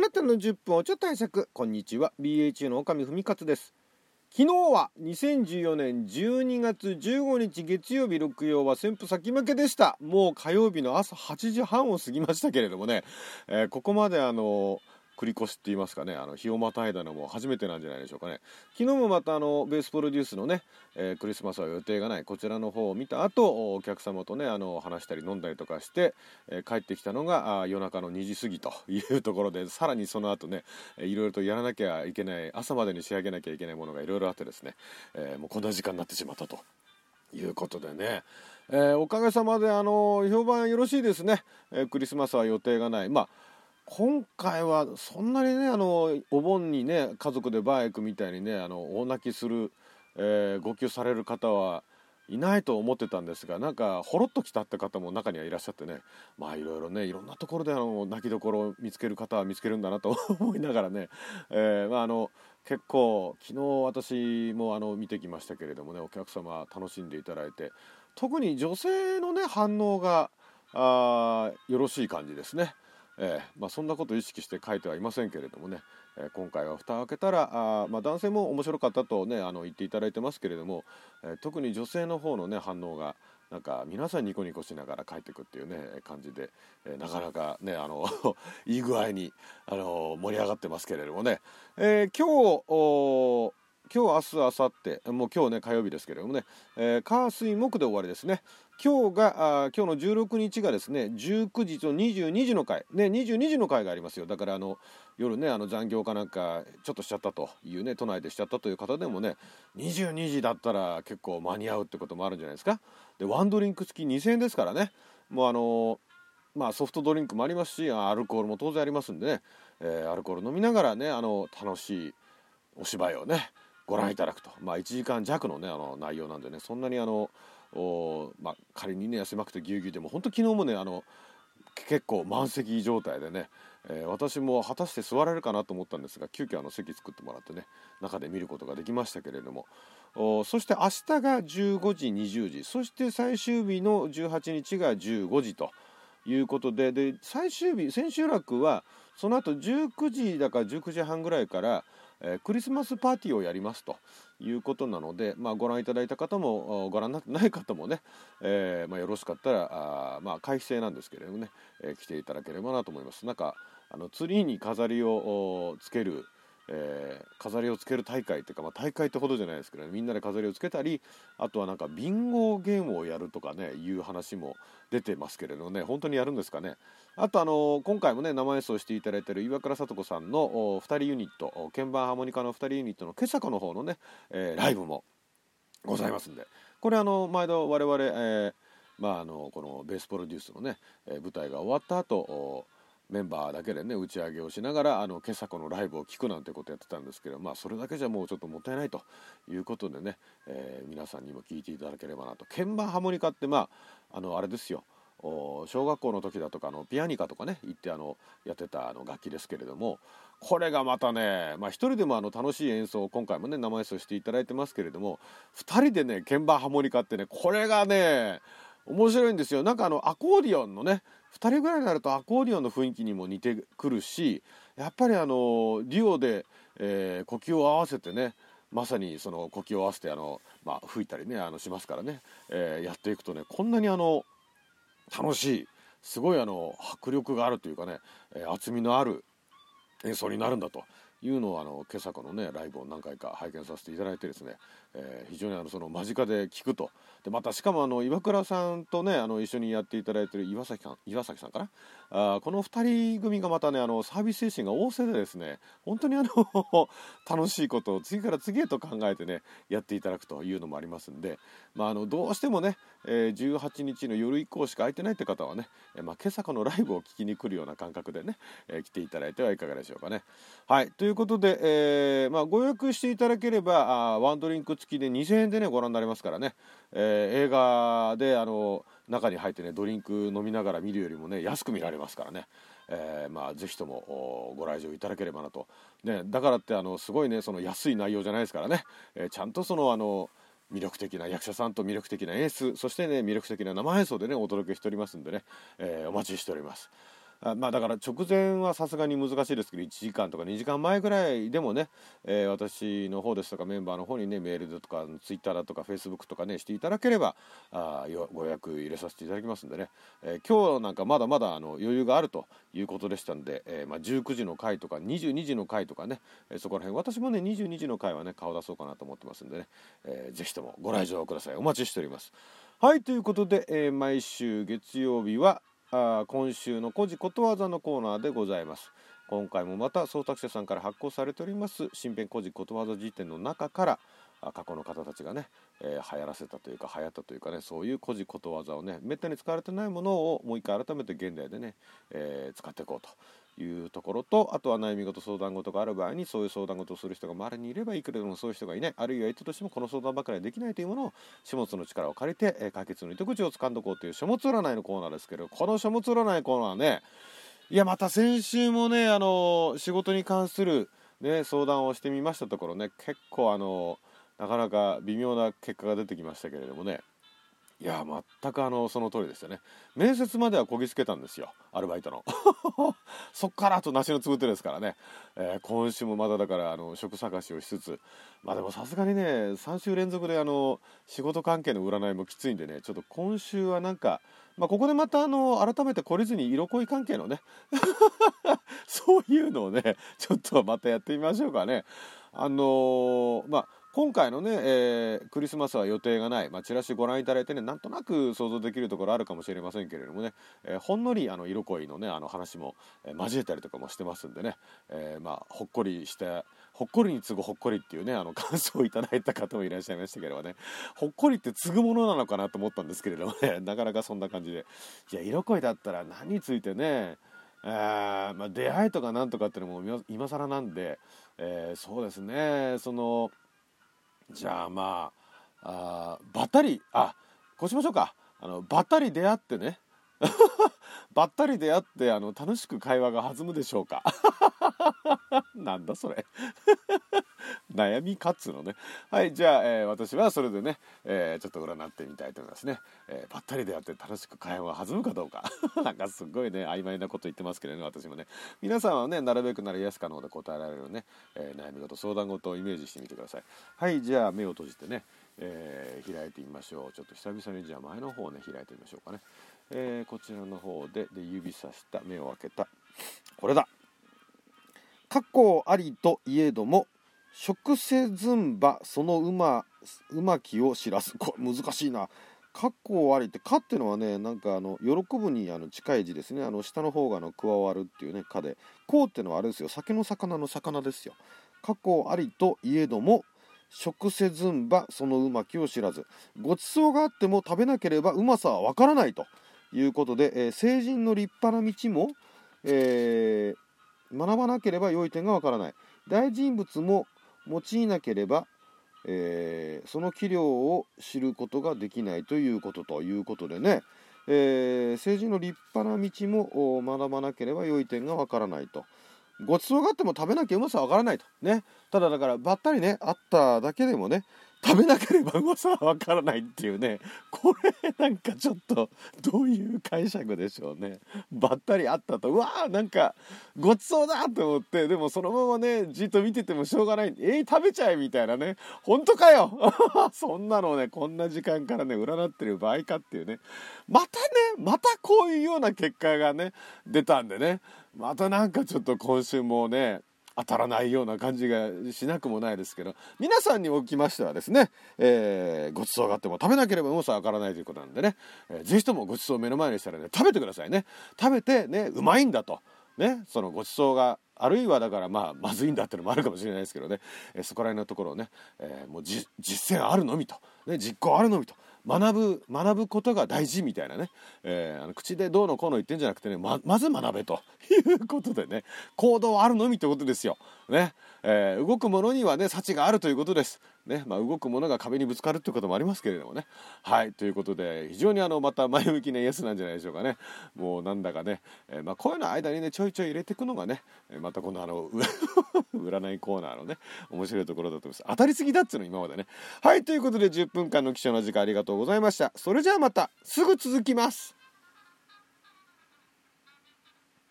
なたの10分をちょっと拝借。こんにちは、 BHA の岡見文勝です。昨日は2014年12月15日月曜日、六曜は旋風先負けでした。もう火曜日の朝8時半を過ぎましたけれどもね、ここまで繰り越しって言いますかね、日をまたいだのも初めてなんじゃないでしょうかね。昨日もまたベースプロデュースのね、クリスマスは予定がないこちらの方を見た後、お客様とね話したり飲んだりとかして、帰ってきたのが夜中の2時過ぎというところで、さらにその後ねいろいろとやらなきゃいけない、朝までに仕上げなきゃいけないものがいろいろあってですね、もうこんな時間になってしまったということでね、おかげさまで評判よろしいですね。クリスマスは予定がない。今回はそんなにねお盆にね家族でバー行くみたいにね大泣きする、号泣される方はいないと思ってたんですが、なんかほろっと来たって方も中にはいらっしゃってね、いろいろねいろんなところで泣きどころを見つける方は見つけるんだなと思いながらね、結構昨日私も見てきましたけれどもね、お客様楽しんでいただいて、特に女性のね反応がよろしい感じですね。そんなことを意識して書いてはいませんけれどもね、今回は蓋を開けたら男性も面白かったとね言っていただいてますけれども、特に女性の方のね反応がなんか皆さんニコニコしながら帰ってくっていうね感じで、なかなかねいい具合に盛り上がってますけれどもね、今日明日明後日もう今日ね火曜日ですけれどもね、火水木で終わりですね。今日の16日がですね19時と22時の回ね、22時の回がありますよ。だから夜ね残業かなんかちょっとしちゃったというね、都内でしちゃったという方でもね22時だったら結構間に合うってこともあるんじゃないですか。でワンドリンク付き2000円ですからね、もうソフトドリンクもありますしアルコールも当然ありますんでね、アルコール飲みながらね楽しいお芝居をねご覧いただくと、1時間弱のね内容なんでね、そんなに仮にね狭くてぎゅうぎゅうでも本当昨日もね結構満席状態でね、私も果たして座れるかなと思ったんですが、急遽席作ってもらってね中で見ることができましたけれども、そして明日が15時20時、そして最終日の18日が15時ということで、最終日千秋楽はその後19時だから19時半ぐらいからクリスマスパーティーをやりますということなので、ご覧いただいた方もご覧になってない方もね、よろしかったら会費制なんですけれどもね、来ていただければなと思います。なんかツリーに飾りをつける大会っていうか、大会ってほどじゃないですけど、ね、みんなで飾りをつけたり、あとはなんかビンゴゲームをやるとかねいう話も出てますけれどね、本当にやるんですかね。あと今回もね生演奏していただいている岩倉聡子さんの2人ユニット、鍵盤ハーモニカの2人ユニットの今朝子の方のね、ライブもございますんで、これ毎度我々、このベースプロデュースのね、舞台が終わった後メンバーだけでね打ち上げをしながら今朝このライブを聴くなんてことやってたんですけど、それだけじゃもうちょっともったいないということでね、皆さんにも聴いていただければなと。鍵盤ハーモニカってあれですよ、小学校の時だとかピアニカとかね行ってやってた楽器ですけれども、これがまたね一人でも楽しい演奏を今回もね生演奏していただいてますけれども、2人でね鍵盤ハーモニカってねこれがね面白いんですよ。なんかアコーディオンのね2人ぐらいになるとアコーディオンの雰囲気にも似てくるし、やっぱりデュオで、呼吸を合わせてね、まさにその呼吸を合わせて吹いたりねしますからね、やっていくとねこんなに楽しい、すごい迫力があるというかね、厚みのある演奏になるんだというのを今朝このねライブを何回か拝見させていただいてですね、非常にその間近で聞くと。でまたしかも岩倉さんとね一緒にやっていただいている岩崎さんかな、この2人組がまたねサービス精神が旺盛でですね、本当に楽しいことを次から次へと考えてねやっていただくというのもありますんで、どうしてもね、18日の夜以降しか空いてないって方はね、今朝このライブを聞きに来るような感覚でね、来ていただいてはいかがでしょうかね。はい、ということで、ご予約していただければワンドリンク付きで2000円でねご覧になれますからね、映画で中に入ってねドリンク飲みながら見るよりもね安く見られますからね、ぜひともご来場いただければなと、ね、だからってすごいねその安い内容じゃないですからね、ちゃんとその魅力的な役者さんと魅力的な演出、そしてね魅力的な生演奏でねお届けしておりますんでね、お待ちしております。 まあだから直前はさすがに難しいですけど、1時間とか2時間前ぐらいでもね、私の方ですとかメンバーの方にね、メールだとかツイッターだとかフェイスブックとかねしていただければご予約入れさせていただきますんでね、今日なんかまだまだ余裕があるということでしたんで、19時の回とか22時の回とかね、そこら辺私もね22時の回はね顔出そうかなと思ってますんでね、ぜひともご来場ください。お待ちしております。はい、ということで、毎週月曜日は今週の古事ことわざのコーナーでございます。今回もまた創作者さんから発行されております新編古事ことわざ辞典の中から過去の方たちがね、流行らせたというか流行ったというかね、そういう古事ことわざをね、めったに使われてないものをもう一回改めて現代でね、使っていこうというところと、あとは悩み事相談事がある場合にそういう相談事をする人が周りにいればいいけれども、そういう人がいない、あるいは言ったとしてもこの相談ばかりはできないというものを書物の力を借りて、解決の糸口を掴んどこうという書物占いのコーナーですけど、この書物占いコーナーね、いやまた先週もね仕事に関する、ね、相談をしてみましたところね、結構なかなか微妙な結果が出てきましたけれどもね、いや全くその通りですよね。面接まではこぎつけたんですよ、アルバイトのそっからあと梨のつぶてですからね、今週もまだだから職探しをしつつ、まあでもさすがにね3週連続で仕事関係の占いもきついんでね、ちょっと今週はなんか、ここでまた改めて懲りずに色恋関係のねそういうのをねちょっとまたやってみましょうかね。今回のね、クリスマスは予定がない、チラシご覧いただいてね、なんとなく想像できるところあるかもしれませんけれどもね、ほんのり色恋のね話も、交えたりとかもしてますんでね、ほっこりしてほっこりに次ぐほっこりっていうね感想をいただいた方もいらっしゃいましたけれどもね、ほっこりって継ぐものなのかなと思ったんですけれどもね、なかなかそんな感じで、いや色恋だったら何についてね、出会いとかなんとかっていうのも今更なんで、そうですね、じゃあばったりこうしましょうか。ばったり出会ってねばったり出会って楽しく会話が弾むでしょうかなんだそれ悩みかっつうのね。はい、じゃあ、私はそれでね、ちょっと占ってみたいと思いますね。ばったり出会って楽しく会話が弾むかどうかなんかすごいね曖昧なこと言ってますけどね、私もね。皆さんはねなるべくならイエスかノーで答えられるね、悩み事相談事をイメージしてみてください。はい、じゃあ目を閉じてね、開いてみましょう。ちょっと久々にじゃあ前の方をね開いてみましょうかね。こちらの方で指さした目を開けたこれだ。過去ありといえども食せずんばそのうまきを知らす。これ難しいな。過去ありってかってのはね、なんか喜ぶに近い字ですね。下の方が加わるっていうねかで、こうってのはあれですよ、酒の魚の魚ですよ。過去ありといえども食せずんばそのうまきを知らず。ごちそうがあっても食べなければうまさはわからないということで、成人の立派な道も、学ばなければ良い点がわからない。大人物も用いなければ、その器量を知ることができないということでね、成人の立派な道も学ばなければ良い点がわからないと。ごちそうがあっても食べなきゃうまさはわからないとね。ただだからばったりねあっただけでもね、食べなければうまさはわからないっていうね、これなんかちょっとどういう解釈でしょうね。ばったりあったと、うわーなんかごちそうだと思って、でもそのままねじっと見ててもしょうがない、食べちゃえみたいなね、本当かよそんなのねこんな時間からね占ってる場合かっていうね、またこういうような結果がね出たんでね、またなんかちょっと今週もね当たらないような感じがしなくもないですけど、皆さんにおきましてはですね、ごちそうがあっても食べなければうまさはわからないということなんでね、ぜひともごちそうを目の前にしたらね食べてくださいね。食べてねうまいんだとね、そのごちそうがあるいはだからまずいんだっていうのもあるかもしれないですけどね、そこら辺のところをね、もう実践あるのみと、ね、実行あるのみと、学ぶことが大事みたいなね、口でどうのこうの言ってんじゃなくてね、まず学べということでね、行動あるのみってことですよね。動くものにはね幸があるということですね。動くものが壁にぶつかるってこともありますけれどもね。はい、ということで非常にまた前向きなイエスなんじゃないでしょうかね。もうなんだかね、こういうの間にねちょいちょい入れていくのがね、またこの占いコーナーのね面白いところだと思います。当たりすぎだっつうの今までね。はい、ということで10分間の貴重な時間ありがとうございました。それじゃあまたすぐ続きます。